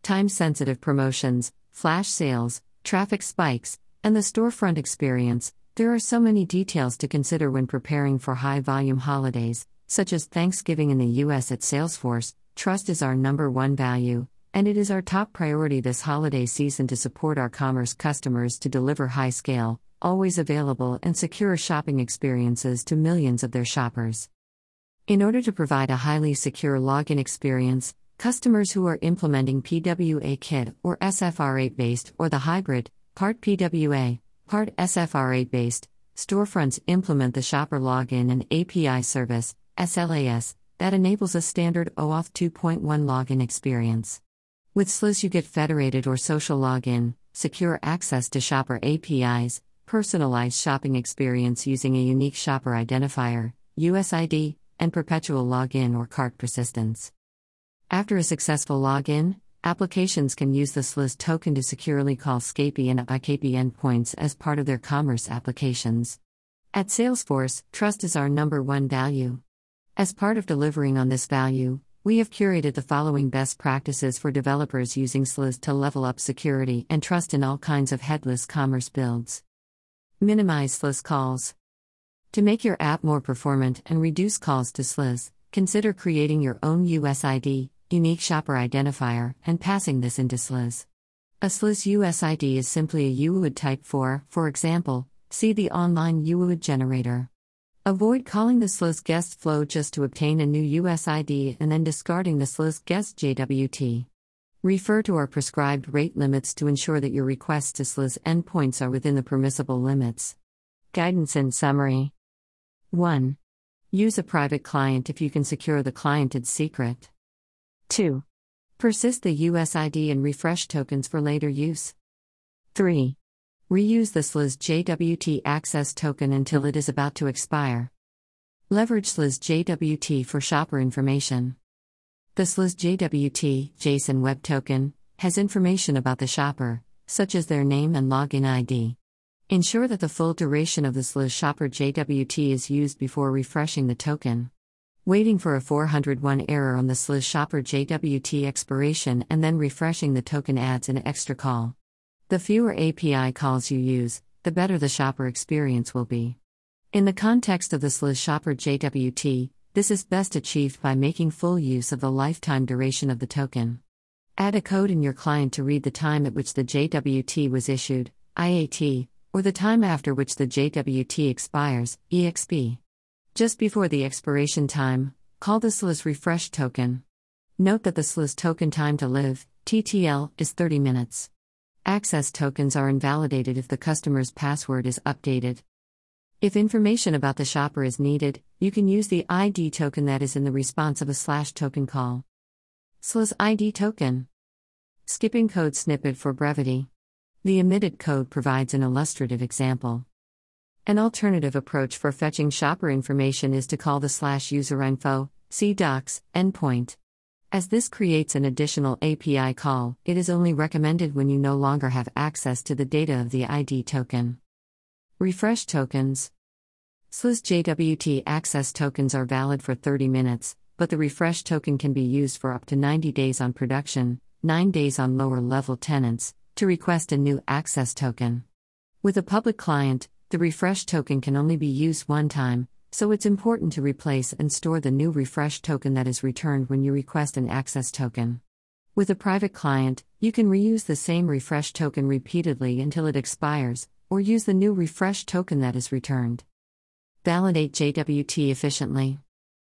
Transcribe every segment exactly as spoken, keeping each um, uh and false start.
time-sensitive promotions, flash sales, traffic spikes, and the storefront experience. There are so many details to consider when preparing for high-volume holidays, such as Thanksgiving in the U S At Salesforce, trust is our number one value, and it is our top priority this holiday season to support our commerce customers to deliver high-scale, always available and secure shopping experiences to millions of their shoppers. In order to provide a highly secure login experience, customers who are implementing P W A Kit or S F R eight based or the hybrid, part P W A, part S F R eight based, storefronts implement the Shopper Login and A P I Service, S L A S, that enables a standard OAuth two point one login experience. With S L I S you get federated or social login, secure access to shopper A P Is, personalized shopping experience using a unique shopper identifier, U S I D, and perpetual login or cart persistence. After a successful login, applications can use the S L I S token to securely call S C A P I and I K P endpoints as part of their commerce applications. At Salesforce, trust is our number one value. As part of delivering on this value, we have curated the following best practices for developers using S L I S to level up security and trust in all kinds of headless commerce builds. Minimize S L I S calls. To make your app more performant and reduce calls to S L I S, consider creating your own U S I D, unique shopper identifier, and passing this into S L I S. A S L I S U S I D is simply a U I D type for, for example, see the online U I D generator. Avoid calling the S L I S guest flow just to obtain a new U S I D and then discarding the S L I S guest J W T. Refer to our prescribed rate limits to ensure that your requests to S L I S endpoints are within the permissible limits. Guidance in summary. one. Use a private client if you can secure the client's secret. two. Persist the U S I D and refresh tokens for later use. three. Reuse the S L I S J W T access token until it is about to expire. Leverage S L I S J W T for shopper information. The S L I S J W T JSON Web Token has information about the shopper, such as their name and login I D. Ensure that the full duration of the S L I S Shopper J W T is used before refreshing the token. Waiting for a four hundred one error on the S L I S Shopper J W T expiration and then refreshing the token adds an extra call. The fewer A P I calls you use, the better the shopper experience will be. In the context of the S L I S Shopper J W T, this is best achieved by making full use of the lifetime duration of the token. Add a code in your client to read the time at which the J W T was issued, I A T, or the time after which the J W T expires, E X P. Just before the expiration time, call the S L I S refresh token. Note that the S L I S token time to live, T T L, is thirty minutes. Access tokens are invalidated if the customer's password is updated. If information about the shopper is needed, you can use the I D token that is in the response of a slash token call. S L I S I D token. Skipping code snippet for brevity. The omitted code provides an illustrative example. An alternative approach for fetching shopper information is to call the slash userinfo, see docs, endpoint. As this creates an additional A P I call, it is only recommended when you no longer have access to the data of the I D token. Refresh tokens. S L I S J W T access tokens are valid for thirty minutes, but the refresh token can be used for up to ninety days on production, nine days on lower level tenants, to request a new access token. With a public client, the refresh token can only be used one time, so it's important to replace and store the new refresh token that is returned when you request an access token. With a private client, you can reuse the same refresh token repeatedly until it expires, or use the new refresh token that is returned. Validate J W T efficiently.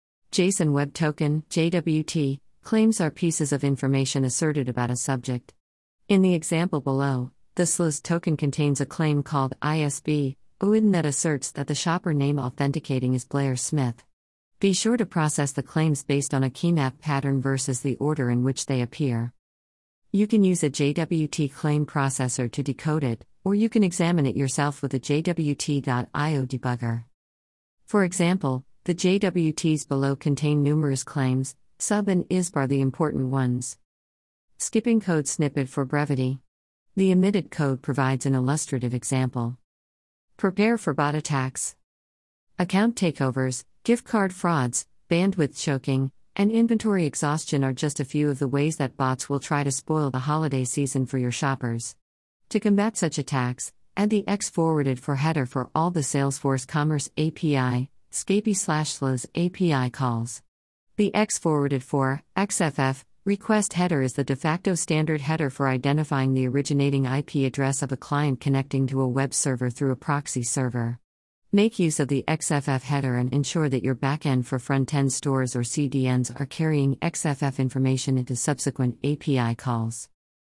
JSON Web Token, J W T, claims are pieces of information asserted about a subject. In the example below, the S L I S token contains a claim called I S B, U I D N that asserts that the shopper name authenticating is Blair Smith. Be sure to process the claims based on a keymap pattern versus the order in which they appear. You can use a J W T claim processor to decode it, or you can examine it yourself with a J W T dot I O debugger. For example, the J W Ts below contain numerous claims, sub and I S B are the important ones. Skipping code snippet for brevity. The omitted code provides an illustrative example. Prepare for bot attacks. Account takeovers, gift card frauds, bandwidth choking, and inventory exhaustion are just a few of the ways that bots will try to spoil the holiday season for your shoppers. To combat such attacks, add the X forwarded for header for all the Salesforce Commerce A P I, Scapy slash S L Z A P I calls. The X forwarded for X F F request header is the de facto standard header for identifying the originating I P address of a client connecting to a web server through a proxy server. Make use of the X F F header and ensure that your backend for front-end stores or C D Ns are carrying X F F information into subsequent A P I calls.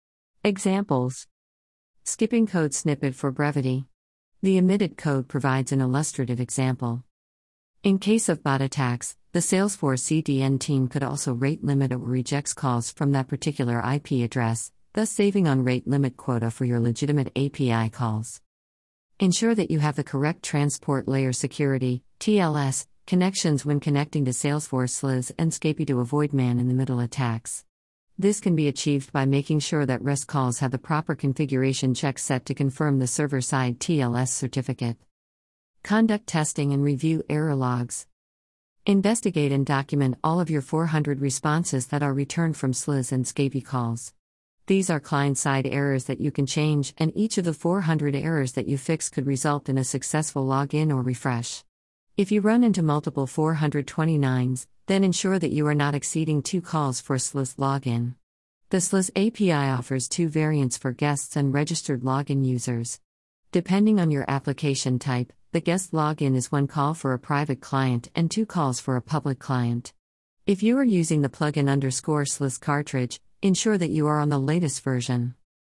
Examples: skipping code snippet for brevity. The omitted code provides an illustrative example. In case of bot attacks, the Salesforce C D N team could also rate limit or rejects calls from that particular I P address, thus saving on rate limit quota for your legitimate A P I calls. Ensure that you have the correct transport layer security T L S connections when connecting to Salesforce S L Z and Scapy to avoid man-in-the-middle attacks. This can be achieved by making sure that REST calls have the proper configuration checks set to confirm the server-side T L S certificate. Conduct testing and review error logs. Investigate and document all of your four hundred responses that are returned from S L Z and Scapy calls. These are client-side errors that you can change, and each of the four hundred errors that you fix could result in a successful login or refresh. If you run into multiple four twenty-nines, then ensure that you are not exceeding two calls for S L Z login. The S L Z A P I offers two variants for guests and registered login users. Depending on your application type, the guest login is one call for a private client and two calls for a public client. If you are using the plugin underscore S L Z cartridge, ensure that you are on the latest version.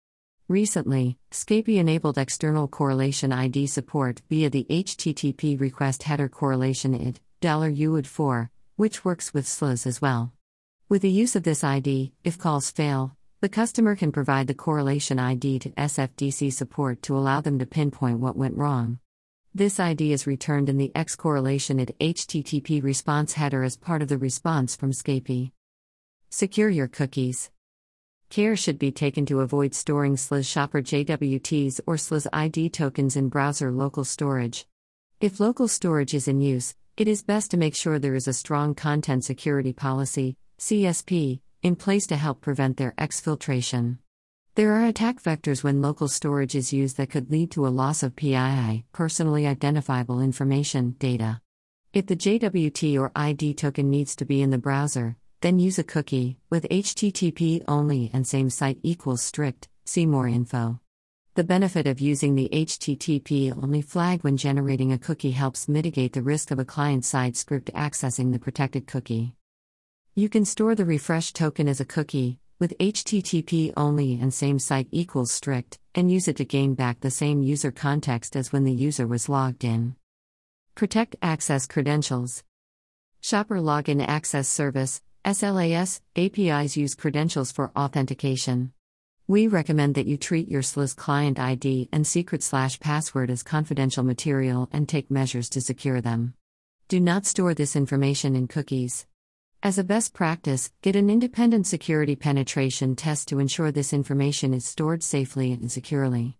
Recently, Scapy enabled external correlation I D support via the H T T P request header correlation I D U I D four, which works with S L Z as well. With the use of this I D, if calls fail, the customer can provide the correlation I D to S F D C support to allow them to pinpoint what went wrong. This I D is returned in the X correlation I D H T T P response header as part of the response from Scapy. Secure your cookies. Care should be taken to avoid storing S L Z shopper J W Ts or S L Z I D tokens in browser local storage. If local storage is in use, it is best to make sure there is a strong content security policy, C S P, in place to help prevent their exfiltration. There are attack vectors when local storage is used that could lead to a loss of P I I, personally identifiable information, data. If the J W T or I D token needs to be in the browser, then use a cookie, with H T T P only and same site equals strict, see more info. The benefit of using the H T T P only flag when generating a cookie helps mitigate the risk of a client-side script accessing the protected cookie. You can store the refresh token as a cookie, with H T T P only and same site equals strict, and use it to gain back the same user context as when the user was logged in. Protect access credentials. Shopper Login Access Service, S L A S, A P Is use credentials for authentication. We recommend that you treat your S L Z client I D and secret slash password as confidential material and take measures to secure them. Do not store this information in cookies. As a best practice, get an independent security penetration test to ensure this information is stored safely and securely.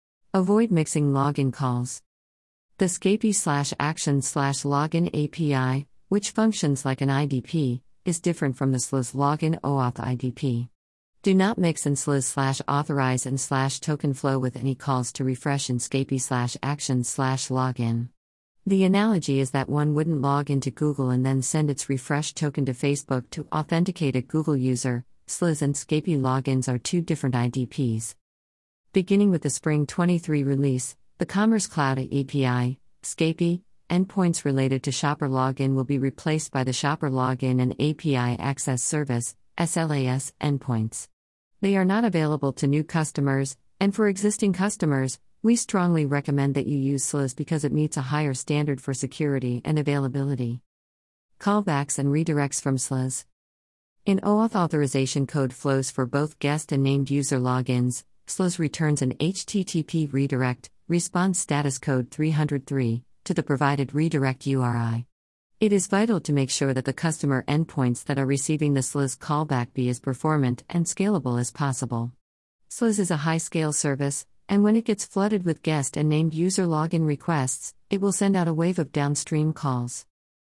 Avoid mixing login calls. The Scapy slash action slash login A P I, which functions like an I D P, is different from the S L Z login OAuth I D P. Do not mix in S L Z slash authorize and slash token flow with any calls to refresh in Scapy slash action slash login. The analogy is that one wouldn't log into Google and then send its refresh token to Facebook to authenticate a Google user. S L Z and Scapy logins are two different I D Ps. Beginning with the Spring twenty-three release, the Commerce Cloud A P I, Scapy, endpoints related to Shopper Login will be replaced by the Shopper Login and A P I Access Service, S L A S, endpoints. They are not available to new customers, and for existing customers, we strongly recommend that you use S L Z because it meets a higher standard for security and availability. Callbacks and redirects from S L Z. In OAuth authorization code flows for both guest and named user logins, S L Z returns an H T T P redirect, response status code three hundred three, to the provided redirect U R I. It is vital to make sure that the customer endpoints that are receiving the S L Z callback be as performant and scalable as possible. S L Z is a high-scale service, and when it gets flooded with guest and named user login requests, it will send out a wave of downstream calls.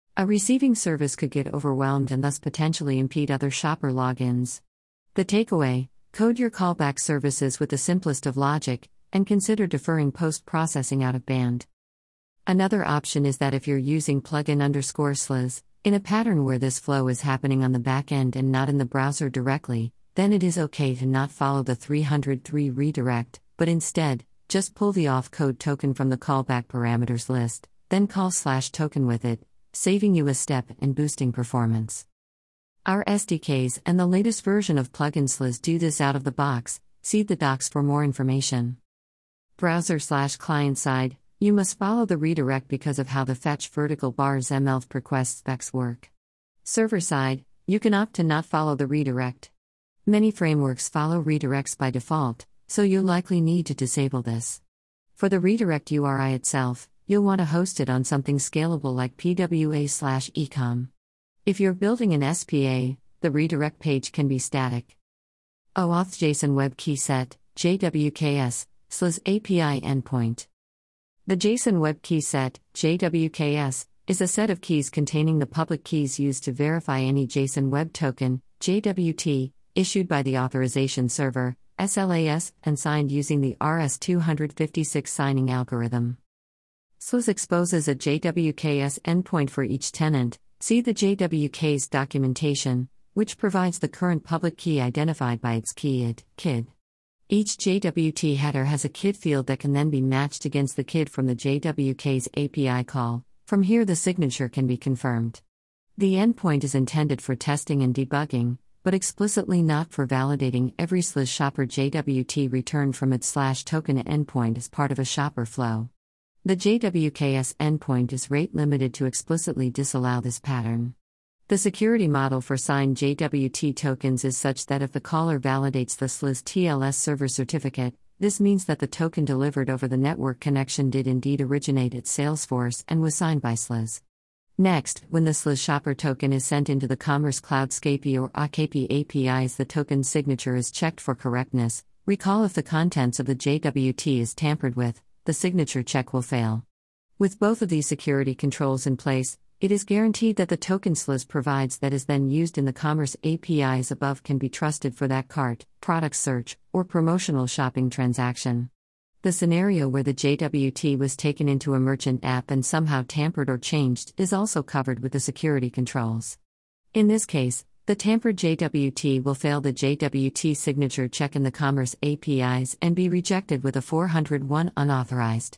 A receiving service could get overwhelmed and thus potentially impede other shopper logins. The takeaway: code your callback services with the simplest of logic, and consider deferring post-processing out of band. Another option is that if you're using plugin underscore sliz, in a pattern where this flow is happening on the back end and not in the browser directly, then it is okay to not follow the three oh three redirect, but instead, just pull the auth-code token from the callback parameters list, then call slash token with it, saving you a step and boosting performance. Our S D Ks and the latest version of plugin sliz do this out of the box. See the docs for more information. Browser slash client side, you must follow the redirect because of how the fetch vertical bars M L request specs work. Server side, you can opt to not follow the redirect. Many frameworks follow redirects by default, so you'll likely need to disable this. For the redirect U R I itself, you'll want to host it on something scalable like P W A slash ecom. If you're building an S P A, the redirect page can be static. OAuth JSON Web Key Set, J W K S, sliz A P I endpoint. The JSON Web Key Set, J W K S, is a set of keys containing the public keys used to verify any JSON Web Token, J W T, issued by the authorization server, S L A S, and signed using the R S two fifty-six signing algorithm. Sliz exposes a J W K S endpoint for each tenant. See the J W K's documentation, which provides the current public key identified by its key I D, K I D. Each J W T header has a K I D field that can then be matched against the K I D from the J W K's A P I call. From here the signature can be confirmed. The endpoint is intended for testing and debugging, but explicitly not for validating every sliz shopper J W T returned from its slash token endpoint as part of a shopper flow. The J W K S endpoint is rate limited to explicitly disallow this pattern. The security model for signed J W T tokens is such that if the caller validates the sliz T L S server certificate, this means that the token delivered over the network connection did indeed originate at Salesforce and was signed by sliz. Next, when the sliz shopper token is sent into the Commerce Cloud S C A P I or A K P A P Is, the token's signature is checked for correctness. Recall if the contents of the J W T is tampered with, the signature check will fail. With both of these security controls in place, it is guaranteed that the token sliz provides that is then used in the commerce A P Is above can be trusted for that cart, product search, or promotional shopping transaction. The scenario where the J W T was taken into a merchant app and somehow tampered or changed is also covered with the security controls. In this case, the tampered J W T will fail the J W T signature check in the commerce A P Is and be rejected with a four oh one unauthorized.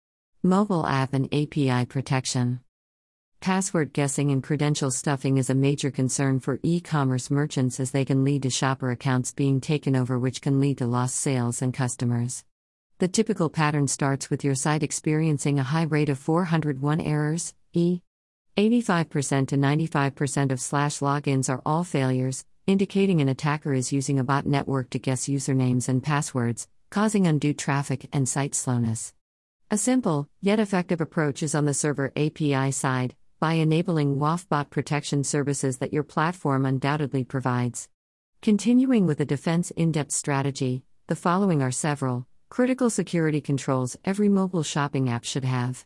Mobile app and A P I protection. Password guessing and credential stuffing is a major concern for e-commerce merchants as they can lead to shopper accounts being taken over, which can lead to lost sales and customers. The typical pattern starts with your site experiencing a high rate of four oh one errors, e. eighty-five percent to ninety-five percent of slash logins are all failures, indicating an attacker is using a bot network to guess usernames and passwords, causing undue traffic and site slowness. A simple, yet effective approach is on the server A P I side, by enabling W A F bot protection services that your platform undoubtedly provides. Continuing with a defense in-depth strategy, the following are several critical security controls every mobile shopping app should have.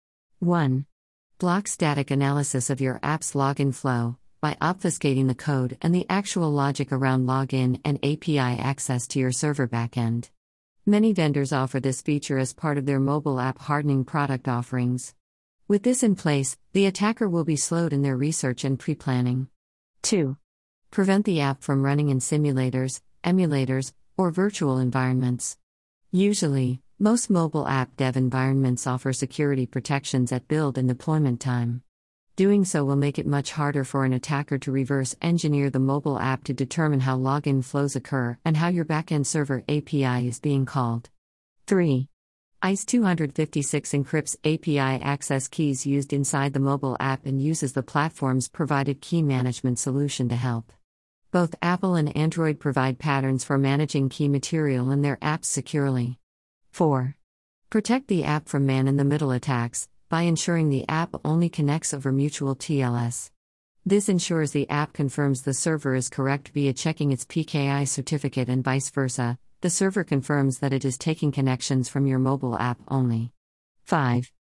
one. Block static analysis of your app's login flow, by obfuscating the code and the actual logic around login and A P I access to your server backend. Many vendors offer this feature as part of their mobile app hardening product offerings. With this in place, the attacker will be slowed in their research and pre-planning. two. Prevent the app from running in simulators, emulators, or virtual environments. Usually, most mobile app dev environments offer security protections at build and deployment time. Doing so will make it much harder for an attacker to reverse engineer the mobile app to determine how login flows occur and how your backend server A P I is being called. three. I S two fifty-six encrypts A P I access keys used inside the mobile app and uses the platform's provided key management solution to help. Both Apple and Android provide patterns for managing key material in their apps securely. four. Protect the app from man-in-the-middle attacks, by ensuring the app only connects over mutual T L S. This ensures the app confirms the server is correct via checking its P K I certificate and vice versa. The server confirms that it is taking connections from your mobile app only. five.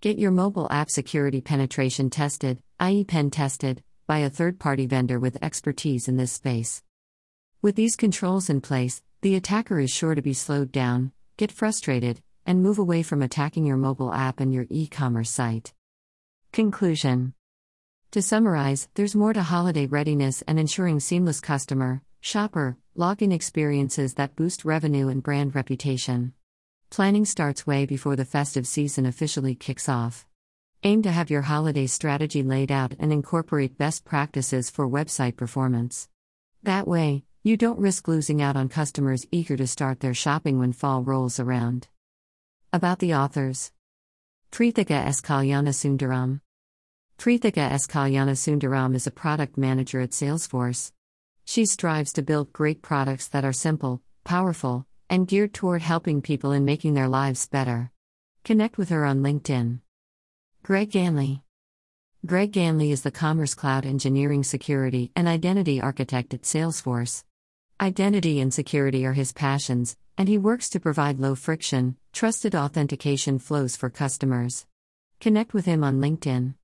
Get your mobile app security penetration tested, that is pen tested, by a third-party vendor with expertise in this space. With these controls in place, the attacker is sure to be slowed down, get frustrated, and move away from attacking your mobile app and your e-commerce site. Conclusion. To summarize, there's more to holiday readiness and ensuring seamless customer, shopper, login experiences that boost revenue and brand reputation. Planning starts way before the festive season officially kicks off. Aim to have your holiday strategy laid out and incorporate best practices for website performance. That way, you don't risk losing out on customers eager to start their shopping when fall rolls around. About the authors. Prithika S. Kalyanasundaram. Prithika S. Kalyanasundaram is a product manager at Salesforce. She strives to build great products that are simple, powerful, and geared toward helping people in making their lives better. Connect with her on LinkedIn. Greg Ganley. Greg Ganley is the Commerce Cloud Engineering Security and Identity Architect at Salesforce. Identity and security are his passions, and he works to provide low-friction, trusted authentication flows for customers. Connect with him on LinkedIn.